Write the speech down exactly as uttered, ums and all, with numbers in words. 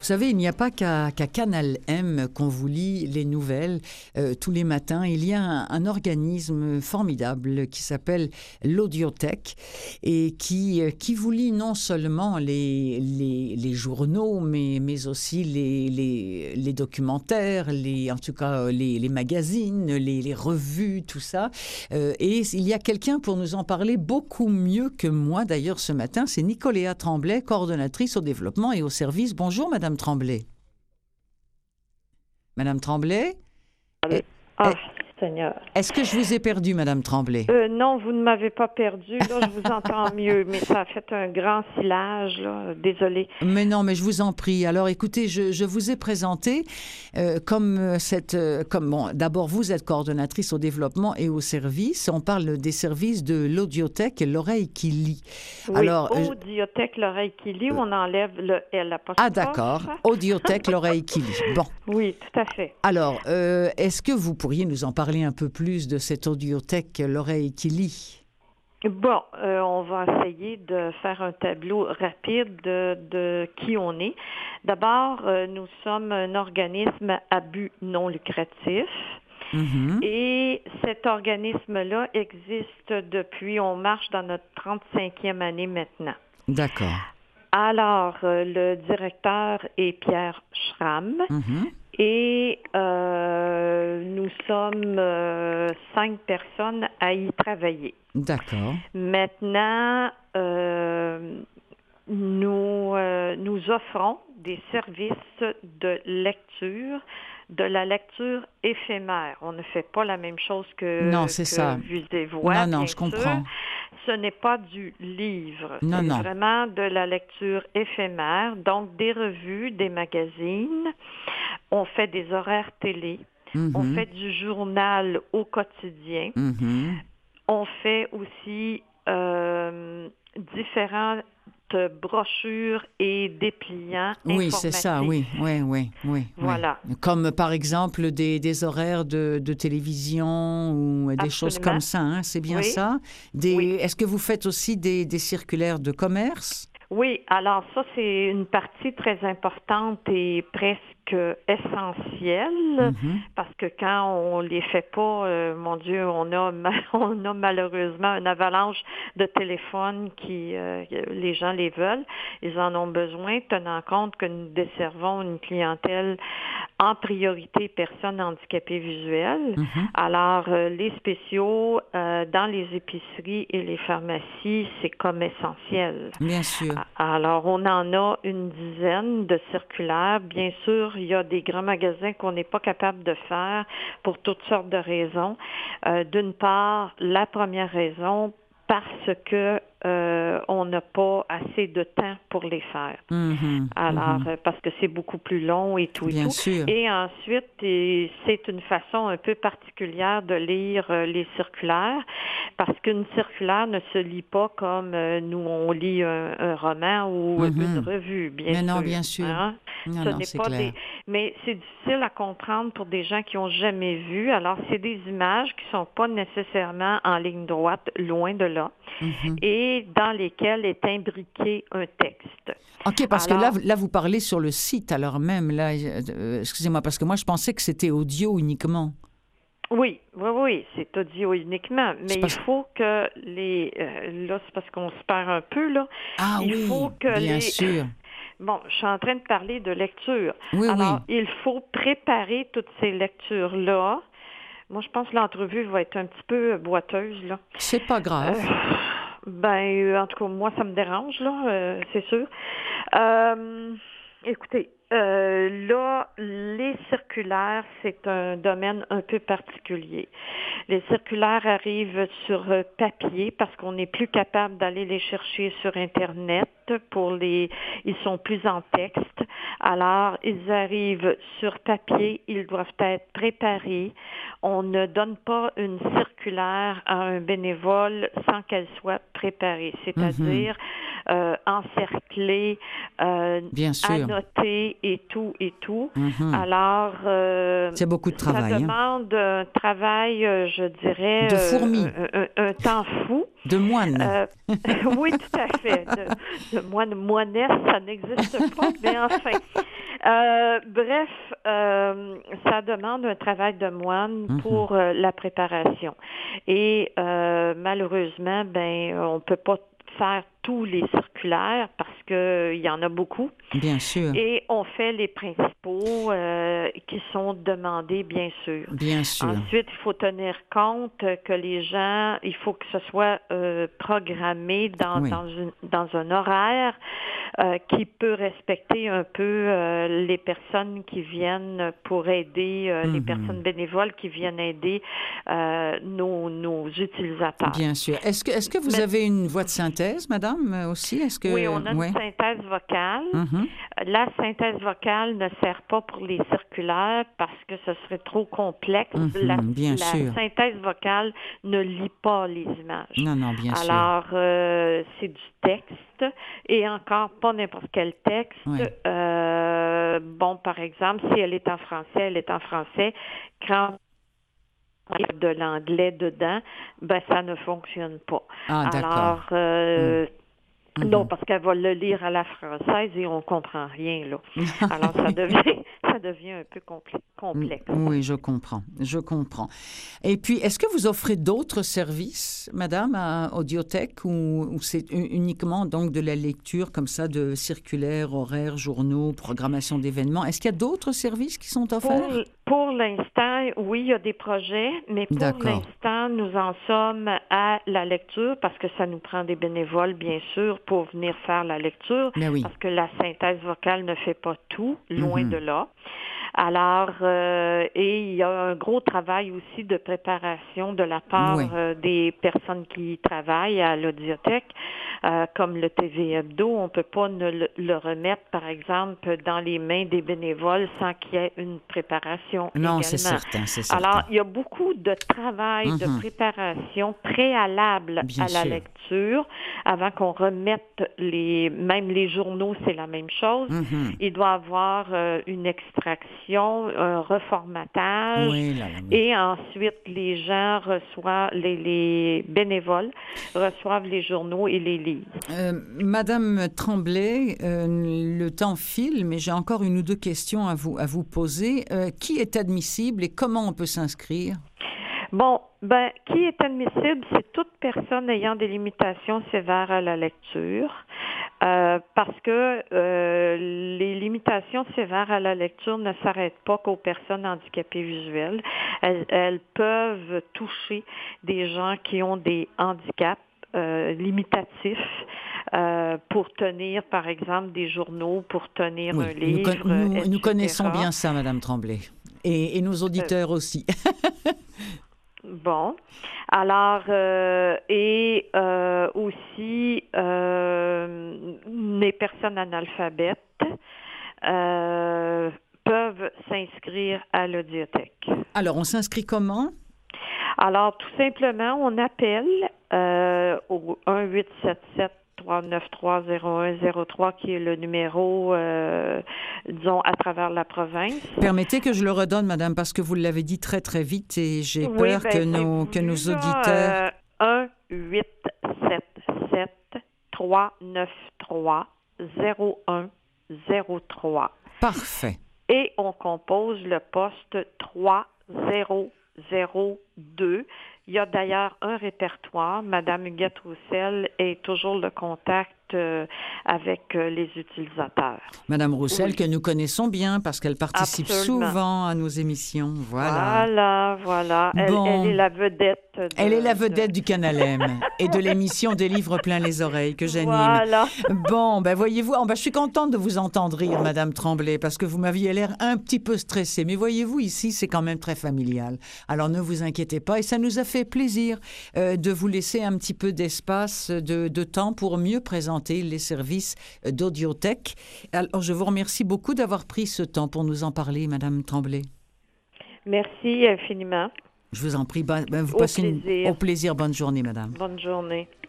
Vous savez, il n'y a pas qu'à qu'à Canal M qu'on vous lit les nouvelles euh, tous les matins. Il y a un, un organisme formidable qui s'appelle l'Audiothèque et qui, euh, qui vous lit non seulement les, les, les journaux, mais, mais aussi les, les, les documentaires, les, en tout cas les, les magazines, les, les revues, tout ça. Euh, et il y a quelqu'un pour nous en parler beaucoup mieux que moi, d'ailleurs, ce matin. C'est Nicoléa Tremblay, coordonnatrice au développement et au service. Bonjour, Madame Tremblay. Madame Tremblay? Ah, ah Seigneur. Est-ce que je vous ai perdu, Madame Tremblay? Euh, non, vous ne m'avez pas perdu. Là, je vous entends mieux, mais ça a fait un grand silage, là. Désolée. Mais non, mais je vous en prie. Alors, écoutez, je, je vous ai présenté euh, comme cette... Euh, comme, bon, d'abord, vous êtes coordonnatrice au développement et au service. On parle des services de l'Audiothèque, l'oreille qui lit. Oui, Alors, Audiothèque, l'oreille qui lit, on enlève le L. Ah, d'accord. Audiothèque, l'oreille qui lit. Bon. Oui, tout à fait. Alors, euh, est-ce que vous pourriez nous en parler un peu plus de cette audiothèque, l'oreille qui lit? Bon, euh, on va essayer de faire un tableau rapide de, de qui on est. D'abord, euh, nous sommes un organisme à but non lucratif. Mm-hmm. Et cet organisme-là existe depuis, on marche dans notre trente-cinquième année maintenant. D'accord. Alors, euh, le directeur est Pierre Schramm. Mm-hmm. Et euh, nous sommes euh, cinq personnes à y travailler. D'accord. Maintenant, euh, nous, euh, nous offrons des services de lecture, de la lecture éphémère. On ne fait pas la même chose que, non, c'est que ça. Vues et Voix. Non, non, bien je sûr. comprends. Ce n'est pas du livre. Non, c'est non. vraiment de la lecture éphémère, donc des revues, des magazines. On fait des horaires télé. Mm-hmm. On fait du journal au quotidien. Mm-hmm. On fait aussi euh, différentes brochures et dépliants oui, informatifs. c'est ça, oui, oui, oui, oui. Voilà. Oui. Comme par exemple des, des horaires de, de télévision ou des Absolument. choses comme ça, hein, c'est bien oui. ça? Des, oui. Est-ce que vous faites aussi des, des circulaires de commerce? Oui, alors ça, c'est une partie très importante et presque essentielle, mm-hmm. parce que quand on les fait pas, euh, mon Dieu, on a on a malheureusement une avalanche de téléphones qui, euh, les gens les veulent, ils en ont besoin, tenant compte que nous desservons une clientèle en priorité personnes handicapées visuelles. Mm-hmm. Alors, euh, les spéciaux euh, dans les épiceries et les pharmacies, c'est comme essentiel. Bien sûr. Alors, on en a une dizaine de circulaires. Bien sûr, il y a des grands magasins qu'on n'est pas capable de faire pour toutes sortes de raisons. Euh, d'une part, la première raison, parce que euh, on n'a pas assez de temps pour les faire. Mm-hmm, Alors, mm-hmm. euh, parce que c'est beaucoup plus long et tout Bien et tout. sûr. Et ensuite, et c'est une façon un peu particulière de lire euh, les circulaires, parce qu'une circulaire ne se lit pas comme euh, nous, on lit un, un roman ou mm-hmm. une revue, bien Mais sûr. non, bien sûr. Hein? Non, Ce non, n'est c'est pas clair. des... Mais c'est difficile à comprendre pour des gens qui n'ont jamais vu. Alors, c'est des images qui ne sont pas nécessairement en ligne droite, loin de là, mm-hmm. et dans lesquelles est imbriqué un texte. OK, parce alors, que là, là, vous parlez sur le site, alors même, là, euh, excusez-moi, parce que moi, je pensais que c'était audio uniquement. Oui, oui, oui, c'est audio uniquement, mais parce... il faut que les... Euh, là, c'est parce qu'on se perd un peu, là. Ah il oui, faut que bien les... sûr. Bon, je suis en train de parler de lecture. Oui, Alors, oui. il faut préparer toutes ces lectures-là. Moi, je pense que l'entrevue va être un petit peu boiteuse, là. C'est pas grave. Euh, ben, en tout cas, moi, ça me dérange, là, euh, c'est sûr. Euh, écoutez, euh, là, les circulaires, c'est un domaine un peu particulier. Les circulaires arrivent sur papier parce qu'on n'est plus capable d'aller les chercher sur Internet. Pour les, ils sont plus en texte. Alors, ils arrivent sur papier, ils doivent être préparés. On ne donne pas une circulaire à un bénévole sans qu'elle soit préparée, c'est-à-dire mm-hmm. euh, encerclée, euh, annotée et tout et tout. Mm-hmm. Alors, euh, c'est beaucoup de travail. Ça demande hein? un travail, euh, je dirais, de fourmi, euh, un, un, un temps fou. De moine. Euh, oui, tout à fait. De, de moine, moinesse, ça n'existe pas, mais enfin. Euh, bref, euh, ça demande un travail de moine Mhm. pour euh, la préparation. Et euh, malheureusement, ben, on peut pas faire tous les circulaires parce que il y en a beaucoup. Bien sûr, Et on fait les principaux euh, qui sont demandés, bien sûr. bien sûr. Ensuite, il faut tenir compte que les gens, il faut que ce soit euh, programmé dans, Oui. dans, une, dans un horaire euh, qui peut respecter un peu euh, les personnes qui viennent pour aider, euh, les Mhm. personnes bénévoles qui viennent aider euh, nos, nos utilisateurs. Bien sûr. Est-ce que, est-ce que vous Mais- avez une voix de synthèse, madame, euh, aussi? Est-ce que... Oui, on a une Ouais. synthèse vocale. Mhm. La synthèse vocale ne sert pas pour les circulaires parce que ce serait trop complexe. Mhm, la, bien la sûr. synthèse vocale ne lit pas les images. Non, non, bien sûr. Alors, euh, c'est du texte et encore pas n'importe quel texte. Ouais. Euh, bon, par exemple, si elle est en français, elle est en français. Quand il y a de l'anglais dedans, ben ça ne fonctionne pas. Ah, d'accord. Alors, euh, Mhm. non, parce qu'elle va le lire à la française et on comprend rien, là. Alors, ça devient, ça devient un peu compli- complexe. Oui, je comprends, je comprends. Et puis, est-ce que vous offrez d'autres services, madame, à Audiothèque, ou, ou c'est u- uniquement donc de la lecture comme ça de circulaires, horaires, journaux, programmation d'événements? Est-ce qu'il y a d'autres services qui sont offerts? Pour, pour l'instant, oui, il y a des projets, mais pour D'accord. l'instant, nous en sommes à la lecture parce que ça nous prend des bénévoles, bien sûr, pour venir faire la lecture, Ben oui. parce que la synthèse vocale ne fait pas tout, loin Mhm. de là. Alors, euh, et il y a un gros travail aussi de préparation de la part Oui. euh, des personnes qui travaillent à l'audiothèque, euh, comme le T V Hebdo. On peut pas ne le, le remettre, par exemple, dans les mains des bénévoles sans qu'il y ait une préparation Non, également. c'est certain, c'est certain. Alors, il y a beaucoup de travail de Mhm. préparation préalable Bien à la sûr. lecture avant qu'on remette les, même les journaux, c'est la même chose. Mhm. Il doit avoir euh, une extraction, un reformatage. Oui, là, là, oui. Et ensuite, les gens reçoivent, les, les bénévoles reçoivent les journaux et les lisent. Euh, Madame Tremblay, euh, le temps file, mais j'ai encore une ou deux questions à vous, à vous poser. Euh, qui est admissible et comment on peut s'inscrire? Bon, ben, qui est admissible, c'est toute personne ayant des limitations sévères à la lecture, euh, parce que euh, les limitations sévères à la lecture ne s'arrêtent pas qu'aux personnes handicapées visuelles. Elles, elles peuvent toucher des gens qui ont des handicaps euh, limitatifs. Euh, pour tenir, par exemple, des journaux, pour tenir Oui, un nous, livre, con- nous, et cetera. nous connaissons bien ça, Madame Tremblay, et, et nos auditeurs aussi. Bon. Alors, euh, et euh, aussi, euh, les personnes analphabètes euh, peuvent s'inscrire à l'audiothèque. Alors, on s'inscrit comment? Alors, tout simplement, on appelle euh, au un huit sept sept trois neuf trois zéro un zéro trois qui est le numéro, euh, disons, à travers la province. Permettez que je le redonne, Madame, parce que vous l'avez dit très, très vite et j'ai Oui, peur ben, que, c'est nos, que nos voulu, là, auditeurs... euh, un huit sept sept trois neuf trois zéro un zéro trois. Parfait. Et on compose le poste trois zéro zéro deux. Il y a d'ailleurs un répertoire. Madame Huguette Roussel est toujours le contact euh, avec euh, les utilisateurs. Madame Roussel, Oui. que nous connaissons bien parce qu'elle participe Absolument. souvent à nos émissions. Voilà. Voilà, voilà. Elle, Bon. elle est la vedette. de- Elle est la de- vedette du Canal M et de l'émission des livres plein les oreilles que j'anime. Voilà. Bon, ben voyez-vous, oh, ben, je suis contente de vous entendre rire, Madame Tremblay, parce que vous m'aviez l'air un petit peu stressée. Mais voyez-vous, ici, c'est quand même très familial. Alors ne vous inquiétez pas, et ça nous a fait plaisir euh, de vous laisser un petit peu d'espace, de, de temps pour mieux présenter les services d'Audiothèque. Alors je vous remercie beaucoup d'avoir pris ce temps pour nous en parler, Madame Tremblay. Merci infiniment. Je vous en prie, ben, ben, vous Au passez une- plaisir. au plaisir. Bonne journée, Madame. Bonne journée.